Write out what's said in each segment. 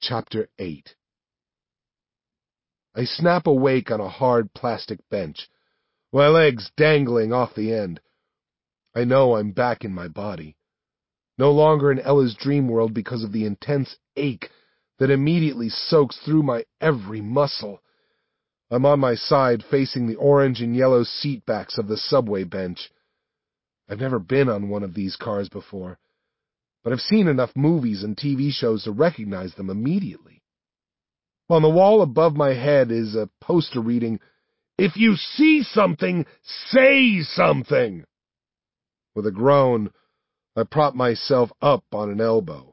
Chapter 8. I snap awake on a hard plastic bench, my legs dangling off the end. I know I'm back in my body, no longer in Ella's dream world because of the intense ache that immediately soaks through my every muscle. I'm on my side facing the orange and yellow seat backs of the subway bench. I've never been on one of these cars before, but I've seen enough movies and TV shows to recognize them immediately. On the wall above my head is a poster reading, "If you see something, say something." With a groan, I prop myself up on an elbow.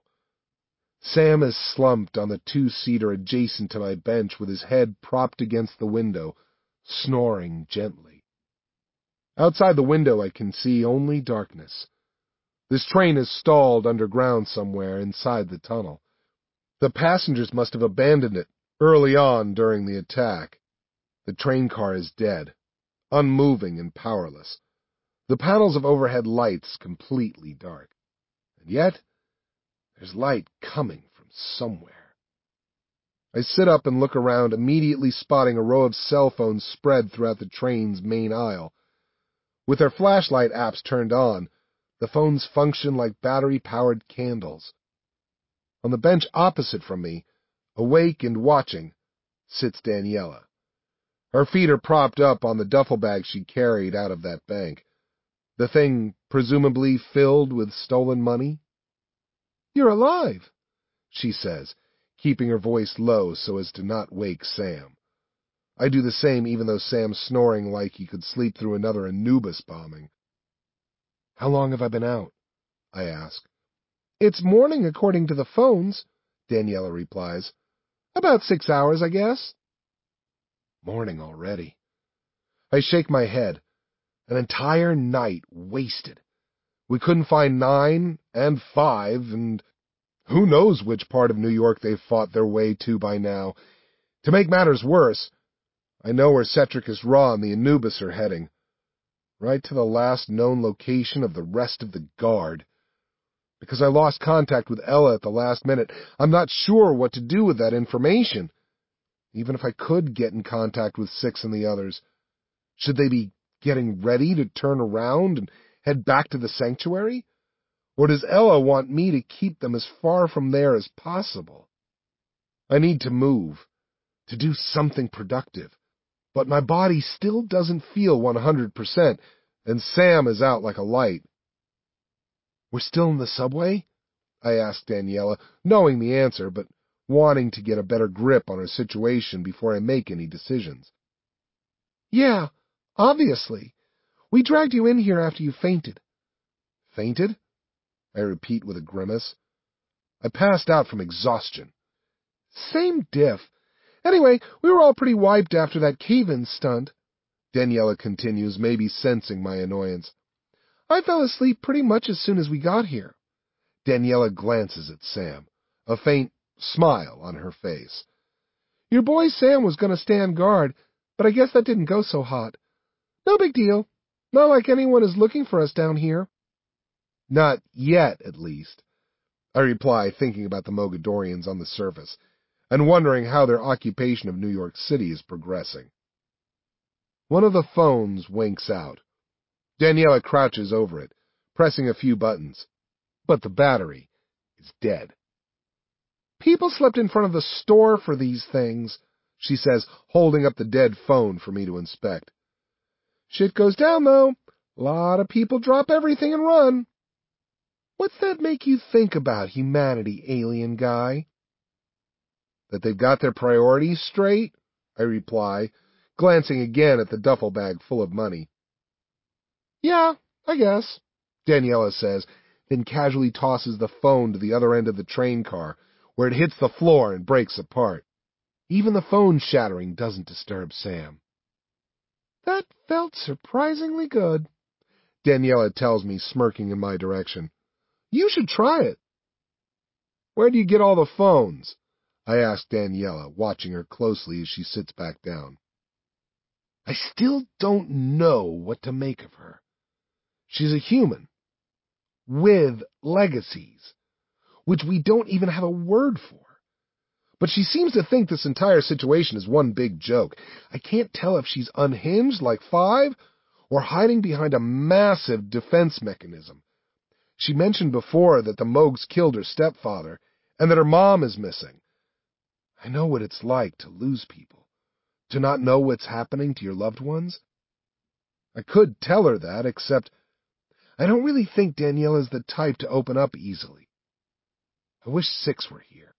Sam is slumped on the two-seater adjacent to my bench with his head propped against the window, snoring gently. Outside the window I can see only darkness. This train is stalled underground somewhere inside the tunnel. The passengers must have abandoned it early on during the attack. The train car is dead, unmoving and powerless. The panels of overhead lights completely dark. And yet, there's light coming from somewhere. I sit up and look around, immediately spotting a row of cell phones spread throughout the train's main aisle. With their flashlight apps turned on, the phones function like battery-powered candles. On the bench opposite from me, awake and watching, sits Daniela. Her feet are propped up on the duffel bag she carried out of that bank. The thing presumably filled with stolen money. "You're alive," she says, keeping her voice low so as to not wake Sam. I do the same even though Sam's snoring like he could sleep through another Anubis bombing. "How long have I been out?" I ask. "It's morning according to the phones," Daniela replies. "About 6 hours, I guess." Morning already. I shake my head. An entire night wasted. We couldn't find 9 and 5, and who knows which part of New York they've fought their way to by now. To make matters worse, I know where Cetricus Ra and the Anubis are heading. Right to the last known location of the rest of the guard. Because I lost contact with Ella at the last minute, I'm not sure what to do with that information. Even if I could get in contact with Six and the others, should they be getting ready to turn around and head back to the sanctuary? Or does Ella want me to keep them as far from there as possible? I need to move, to do something productive, but my body still doesn't feel 100%, and Sam is out like a light. "We're still in the subway?" I ask Daniela, knowing the answer, but wanting to get a better grip on her situation before I make any decisions. "Yeah, obviously. We dragged you in here after you fainted." "Fainted?" I repeat with a grimace. "I passed out from exhaustion." "Same diff. Anyway, we were all pretty wiped after that cave-in stunt," Daniela continues, maybe sensing my annoyance. "I fell asleep pretty much as soon as we got here." Daniela glances at Sam, a faint smile on her face. "Your boy Sam was going to stand guard, but I guess that didn't go so hot. No big deal. Not like anyone is looking for us down here." "Not yet, at least," I reply, thinking about the Mogadorians on the surface, and wondering how their occupation of New York City is progressing. One of the phones winks out. Daniela crouches over it, pressing a few buttons, but the battery is dead. "People slept in front of the store for these things," she says, holding up the dead phone for me to inspect. "Shit goes down, though. Lot of people drop everything and run." "What's that make you think about humanity, alien guy?" "That they've got their priorities straight," I reply, glancing again at the duffel bag full of money. "Yeah, I guess," Daniela says, then casually tosses the phone to the other end of the train car, where it hits the floor and breaks apart. Even the phone shattering doesn't disturb Sam. "That felt surprisingly good," Daniela tells me, smirking in my direction. "You should try it." "Where do you get all the phones?" I ask Daniela, watching her closely as she sits back down. I still don't know what to make of her. She's a human, with legacies, which we don't even have a word for. But she seems to think this entire situation is one big joke. I can't tell if she's unhinged like Five or hiding behind a massive defense mechanism. She mentioned before that the Moogs killed her stepfather and that her mom is missing. I know what it's like to lose people, to not know what's happening to your loved ones. I could tell her that, except I don't really think Daniela's the type to open up easily. I wish Six were here.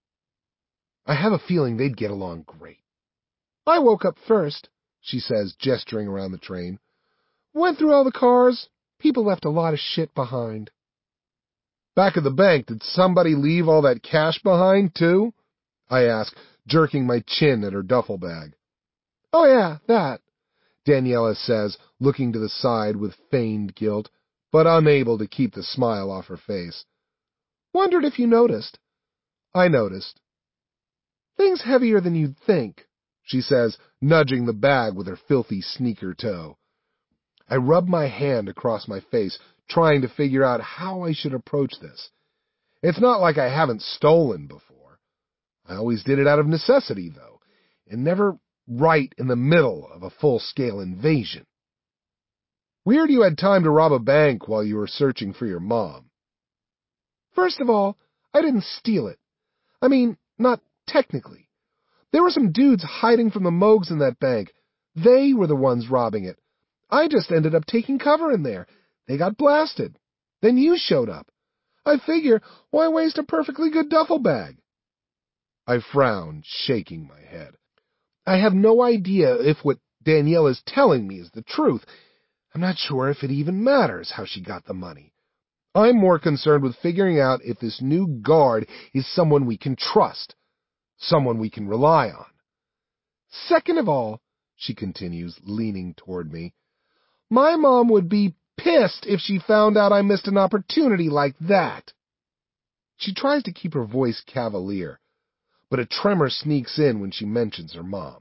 I have a feeling they'd get along great. I woke up first, she says, gesturing around the train. Went through all the cars. People left a lot of shit behind. Back at the bank, did somebody leave all that cash behind, too? I ask, jerking my chin at her duffel bag. Oh yeah, that, Daniela says, looking to the side with feigned guilt, but unable to keep the smile off her face. Wondered if you noticed. I noticed. Things heavier than you'd think, she says, nudging the bag with her filthy sneaker toe. I rub my hand across my face, trying to figure out how I should approach this. It's not like I haven't stolen before. I always did it out of necessity, though, and never right in the middle of a full-scale invasion. Weird you had time to rob a bank while you were searching for your mom. First of all, I didn't steal it. I mean, not technically. There were some dudes hiding from the Moogs in that bank. They were the ones robbing it. I just ended up taking cover in there. They got blasted. Then you showed up. I figure, why waste a perfectly good duffel bag? I frowned, shaking my head. I have no idea if what Danielle is telling me is the truth. I'm not sure if it even matters how she got the money. I'm more concerned with figuring out if this new guard is someone we can trust, someone we can rely on. Second of all, she continues, leaning toward me, my mom would be pissed if she found out I missed an opportunity like that. She tries to keep her voice cavalier, but a tremor sneaks in when she mentions her mom.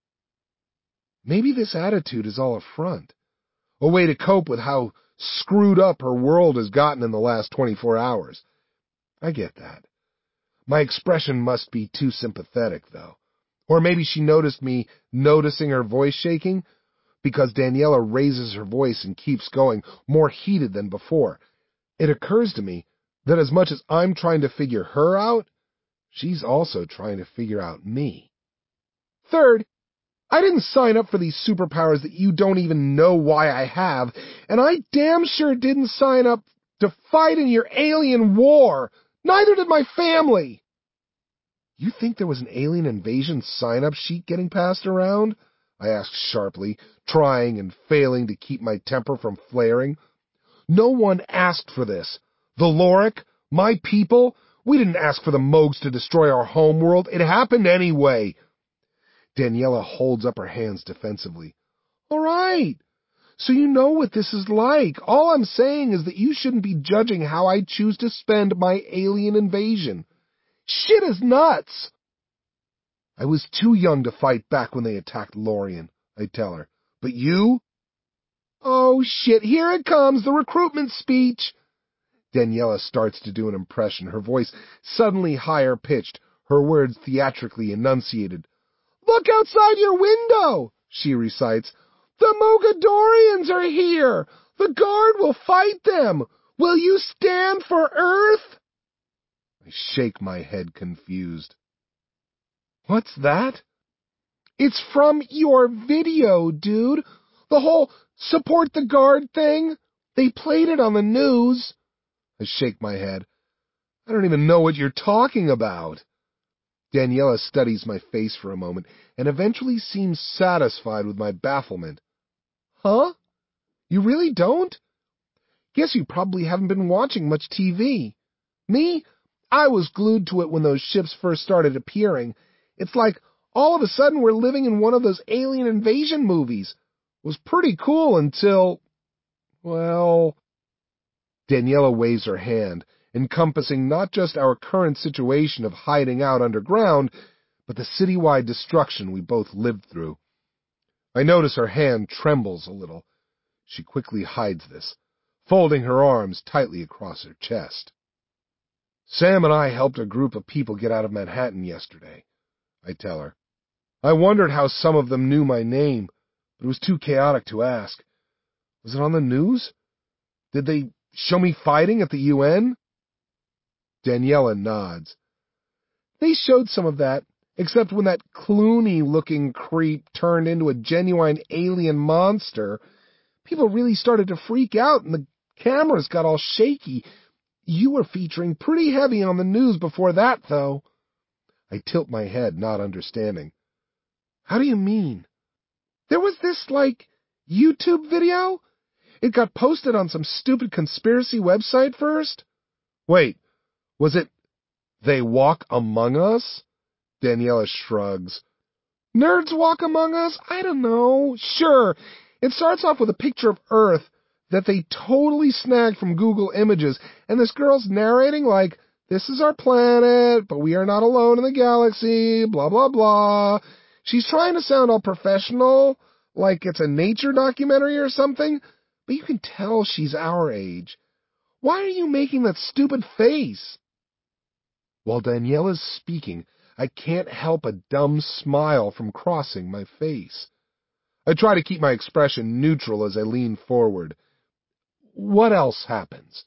Maybe this attitude is all a front, a way to cope with how screwed up her world has gotten in the last 24 hours. I get that. My expression must be too sympathetic, though. Or maybe she noticed me noticing her voice shaking, because Daniela raises her voice and keeps going, more heated than before. It occurs to me that as much as I'm trying to figure her out, she's also trying to figure out me. Third, I didn't sign up for these superpowers that you don't even know why I have, and I damn sure didn't sign up to fight in your alien war. Neither did my family. You think there was an alien invasion sign-up sheet getting passed around? I asked sharply, trying and failing to keep my temper from flaring. No one asked for this. The Lorik, my people, we didn't ask for the Moogs to destroy our homeworld. It happened anyway. Daniela holds up her hands defensively. All right. So you know what this is like. All I'm saying is that you shouldn't be judging how I choose to spend my alien invasion. Shit is nuts. I was too young to fight back when they attacked Lorien, I tell her. But you? Oh, shit, here it comes, the recruitment speech. Daniela starts to do an impression, her voice suddenly higher-pitched, her words theatrically enunciated. Look outside your window, she recites. The Mogadorians are here. The guard will fight them. Will you stand for Earth? I shake my head confused. What's that? It's from your video, dude. The whole support the guard thing. They played it on the news. I shake my head. I don't even know what you're talking about. Daniela studies my face for a moment and eventually seems satisfied with my bafflement. Huh? You really don't? Guess you probably haven't been watching much TV. Me? I was glued to it when those ships first started appearing. It's like all of a sudden we're living in one of those alien invasion movies. It was pretty cool until, well... Daniela waves her hand, encompassing not just our current situation of hiding out underground, but the citywide destruction we both lived through. I notice her hand trembles a little. She quickly hides this, folding her arms tightly across her chest. Sam and I helped a group of people get out of Manhattan yesterday, I tell her. I wondered how some of them knew my name, but it was too chaotic to ask. Was it on the news? Did they show me fighting at the UN? Daniela nods. They showed some of that, except when that Clooney-looking creep turned into a genuine alien monster. People really started to freak out, and the cameras got all shaky. You were featuring pretty heavy on the news before that, though. I tilt my head, not understanding. How do you mean? There was this, YouTube video? It got posted on some stupid conspiracy website first? Wait, was it They Walk Among Us? Daniela shrugs. Nerds walk among us? I don't know. Sure, it starts off with a picture of Earth that they totally snagged from Google Images, and this girl's narrating like, this is our planet, but we are not alone in the galaxy, blah, blah, blah. She's trying to sound all professional, like it's a nature documentary or something, but you can tell she's our age. Why are you making that stupid face? While Daniela's speaking, I can't help a dumb smile from crossing my face. I try to keep my expression neutral as I lean forward. What else happens?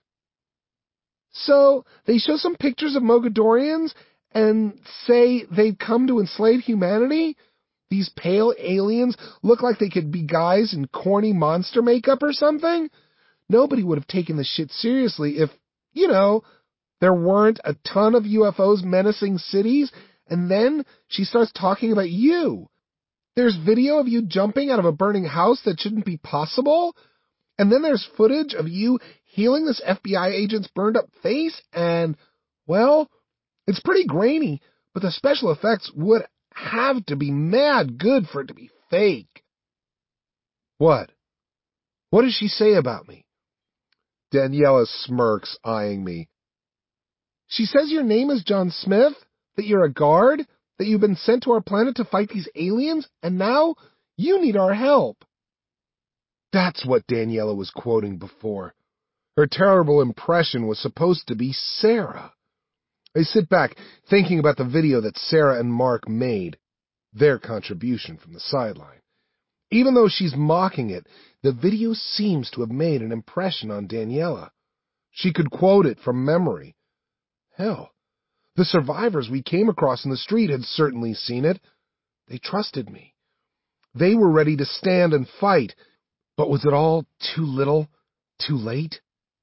So, they show some pictures of Mogadorians and say they've come to enslave humanity? These pale aliens look like they could be guys in corny monster makeup or something? Nobody would have taken this shit seriously if, there weren't a ton of UFOs menacing cities, and then she starts talking about you. There's video of you jumping out of a burning house that shouldn't be possible, and then there's footage of you healing this FBI agent's burned up face, and, well, it's pretty grainy, but the special effects would have to be mad good for it to be fake. What? What does she say about me? Daniela smirks, eyeing me. She says your name is John Smith, that you're a guard, that you've been sent to our planet to fight these aliens, and now you need our help. That's what Daniela was quoting before. Her terrible impression was supposed to be Sarah. I sit back, thinking about the video that Sarah and Mark made, their contribution from the sideline. Even though she's mocking it, the video seems to have made an impression on Daniela. She could quote it from memory. Hell, the survivors we came across in the street had certainly seen it. They trusted me. They were ready to stand and fight, but was it all too little, too late?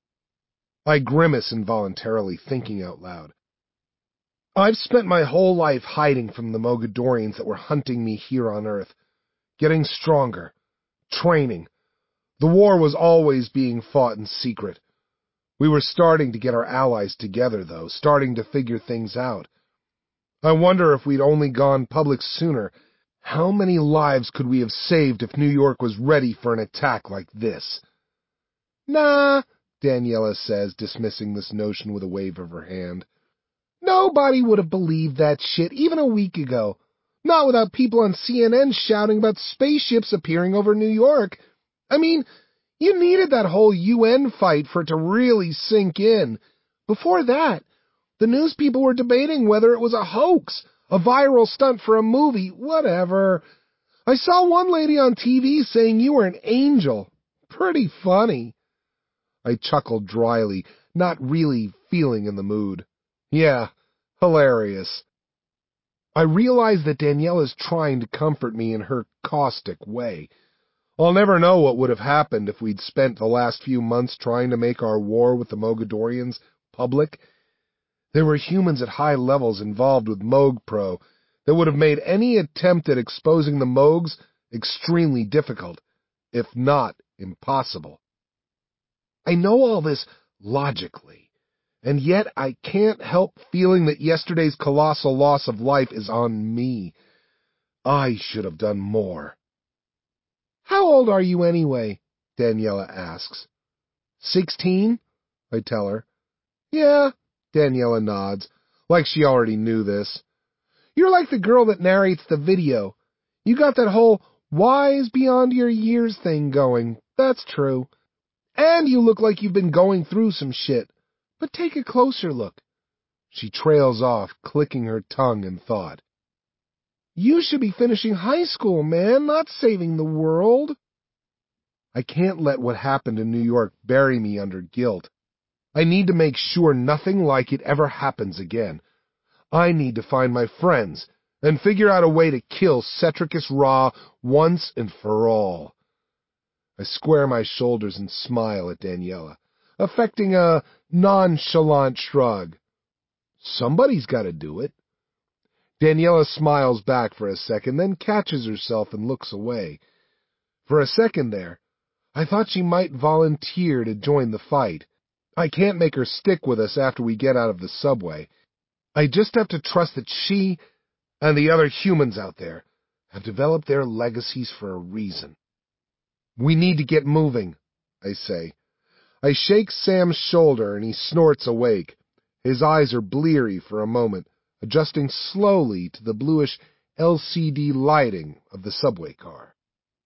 I grimace involuntarily, thinking out loud. I've spent my whole life hiding from the Mogadorians that were hunting me here on Earth, getting stronger, training. The war was always being fought in secret. We were starting to get our allies together, though, starting to figure things out. I wonder if we'd only gone public sooner. How many lives could we have saved if New York was ready for an attack like this? Nah, Daniela says, dismissing this notion with a wave of her hand. Nobody would have believed that shit even a week ago. Not without people on CNN shouting about spaceships appearing over New York. I mean, you needed that whole UN fight for it to really sink in. Before that, the news people were debating whether it was a hoax, a viral stunt for a movie, whatever. I saw one lady on TV saying you were an angel. Pretty funny. I chuckled dryly, not really feeling in the mood. Yeah, hilarious. I realize that Daniela's trying to comfort me in her caustic way. I'll never know what would have happened if we'd spent the last few months trying to make our war with the Mogadorians public. There were humans at high levels involved with MoGPro that would have made any attempt at exposing the Mogs extremely difficult, if not impossible. I know all this logically, and yet I can't help feeling that yesterday's colossal loss of life is on me. I should have done more. How old are you anyway? Daniela asks. 16? I tell her. Yeah, Daniela nods, like she already knew this. You're like the girl that narrates the video. You got that whole wise beyond your years thing going, that's true. And you look like you've been going through some shit. But take a closer look. She trails off, clicking her tongue in thought. You should be finishing high school, man, not saving the world. I can't let what happened in New York bury me under guilt. I need to make sure nothing like it ever happens again. I need to find my friends and figure out a way to kill Cetricus Ra once and for all. I square my shoulders and smile at Daniela, affecting a nonchalant shrug. Somebody's got to do it. Daniela smiles back for a second, then catches herself and looks away. For a second there, I thought she might volunteer to join the fight. I can't make her stick with us after we get out of the subway. I just have to trust that she and the other humans out there have developed their legacies for a reason. We need to get moving, I say. I shake Sam's shoulder and he snorts awake. His eyes are bleary for a moment, adjusting slowly to the bluish LCD lighting of the subway car.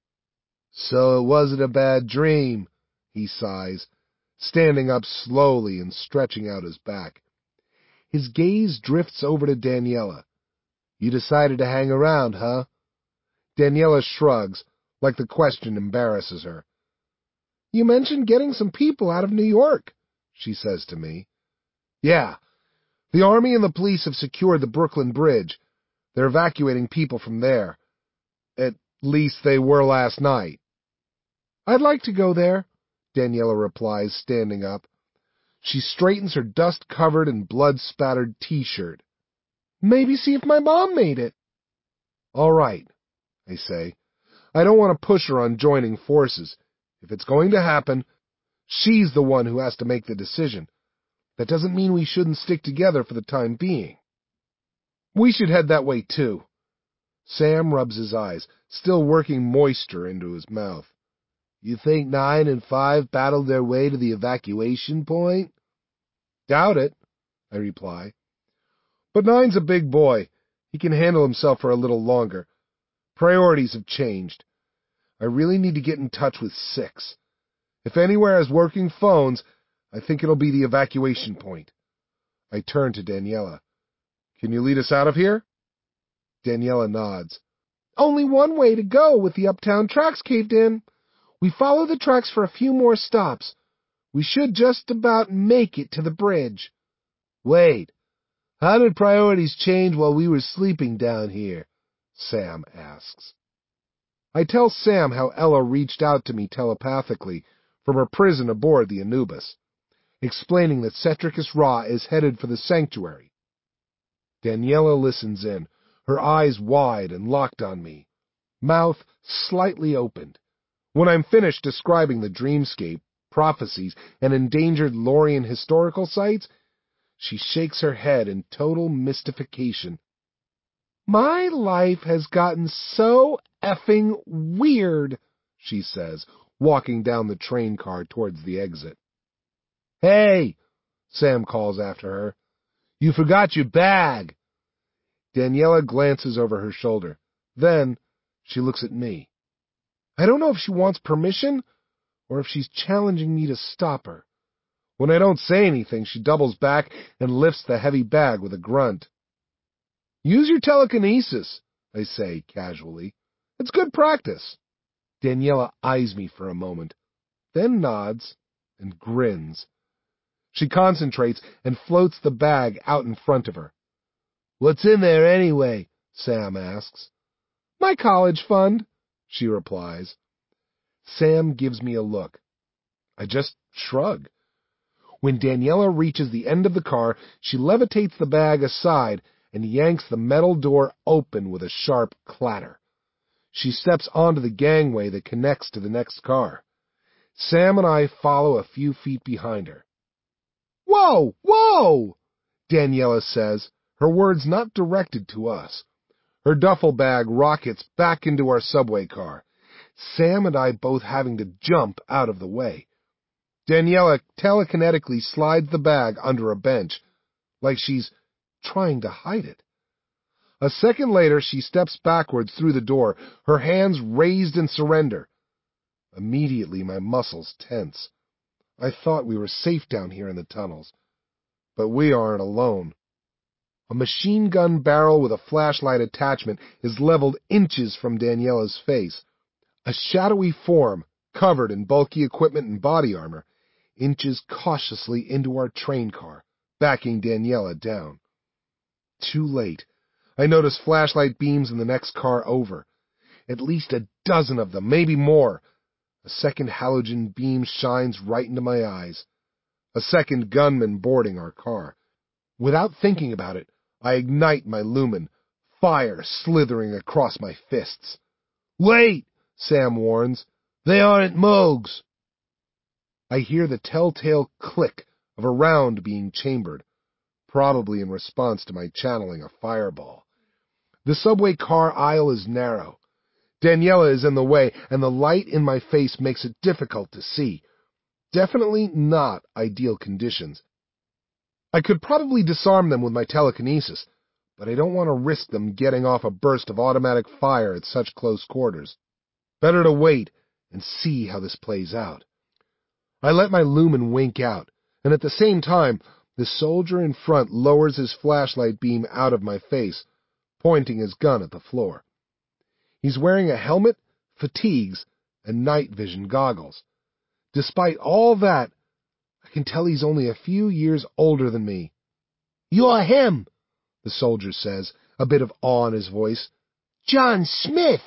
So it wasn't a bad dream, he sighs, standing up slowly and stretching out his back. His gaze drifts over to Daniela. You decided to hang around, huh? Daniela shrugs, like the question embarrasses her. You mentioned getting some people out of New York, she says to me. Yeah. The Army and the police have secured the Brooklyn Bridge. They're evacuating people from there. At least they were last night. I'd like to go there, Daniela replies, standing up. She straightens her dust-covered and blood-spattered T-shirt. Maybe see if my mom made it. All right, I say. I don't want to push her on joining forces. If it's going to happen, she's the one who has to make the decision. That doesn't mean we shouldn't stick together for the time being. We should head that way, too. Sam rubs his eyes, still working moisture into his mouth. You think 9 and 5 battled their way to the evacuation point? Doubt it, I reply. But 9's a big boy. He can handle himself for a little longer. Priorities have changed. I really need to get in touch with 6. If anywhere has working phones, I think it'll be the evacuation point. I turn to Daniela. Can you lead us out of here? Daniela nods. Only one way to go with the uptown tracks caved in. We follow the tracks for a few more stops. We should just about make it to the bridge. Wait, how did priorities change while we were sleeping down here? Sam asks. I tell Sam how Ella reached out to me telepathically from her prison aboard the Anubis, explaining that Cetricus Ra is headed for the sanctuary. Daniela listens in, her eyes wide and locked on me, mouth slightly opened. When I'm finished describing the dreamscape, prophecies, and endangered Lorien historical sites, she shakes her head in total mystification. My life has gotten so effing weird, she says, walking down the train car towards the exit. Hey, Sam calls after her. You forgot your bag. Daniela glances over her shoulder. Then she looks at me. I don't know if she wants permission or if she's challenging me to stop her. When I don't say anything, she doubles back and lifts the heavy bag with a grunt. Use your telekinesis, I say casually. It's good practice. Daniela eyes me for a moment, then nods and grins. She concentrates and floats the bag out in front of her. What's in there anyway? Sam asks. My college fund, she replies. Sam gives me a look. I just shrug. When Daniela reaches the end of the car, she levitates the bag aside and yanks the metal door open with a sharp clatter. She steps onto the gangway that connects to the next car. Sam and I follow a few feet behind her. Whoa! Whoa! Daniela says, her words not directed to us. Her duffel bag rockets back into our subway car, Sam and I both having to jump out of the way. Daniela telekinetically slides the bag under a bench, like she's trying to hide it. A second later, she steps backwards through the door, her hands raised in surrender. Immediately, my muscles tense. I thought we were safe down here in the tunnels. But we aren't alone. A machine gun barrel with a flashlight attachment is leveled inches from Daniela's face. A shadowy form, covered in bulky equipment and body armor, inches cautiously into our train car, backing Daniela down. Too late. I notice flashlight beams in the next car over. At least a dozen of them, maybe more. A second halogen beam shines right into my eyes. A second gunman boarding our car. Without thinking about it, I ignite my lumen, fire slithering across my fists. "Wait!" Sam warns. "They aren't Moogs." I hear the telltale click of a round being chambered, probably in response to my channeling a fireball. The subway car aisle is narrow. Daniela is in the way, and the light in my face makes it difficult to see. Definitely not ideal conditions. I could probably disarm them with my telekinesis, but I don't want to risk them getting off a burst of automatic fire at such close quarters. Better to wait and see how this plays out. I let my lumen wink out, and at the same time, the soldier in front lowers his flashlight beam out of my face, pointing his gun at the floor. He's wearing a helmet, fatigues, and night vision goggles. Despite all that, I can tell he's only a few years older than me. "You're him," the soldier says, a bit of awe in his voice. "John Smith."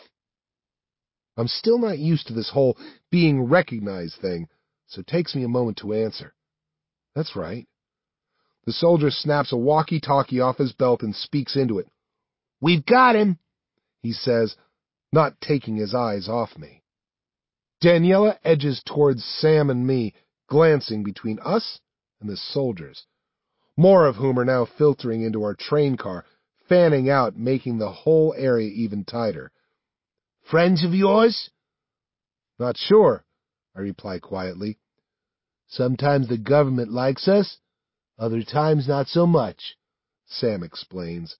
I'm still not used to this whole being recognized thing, so it takes me a moment to answer. That's right. The soldier snaps a walkie-talkie off his belt and speaks into it. "We've got him," he says, not taking his eyes off me. Daniela edges towards Sam and me, glancing between us and the soldiers, more of whom are now filtering into our train car, fanning out, making the whole area even tighter. "Friends of yours?" "Not sure," I reply quietly. "Sometimes the government likes us, other times not so much," Sam explains.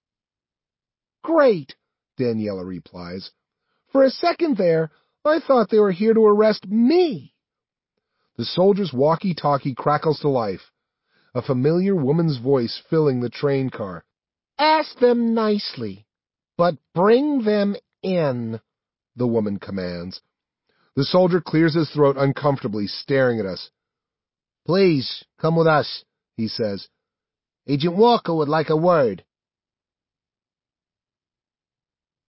"Great," Daniela replies. "For a second there, I thought they were here to arrest me." The soldier's walkie-talkie crackles to life, a familiar woman's voice filling the train car. "Ask them nicely, but bring them in," the woman commands. The soldier clears his throat uncomfortably, staring at us. "Please, come with us," he says. "Agent Walker would like a word."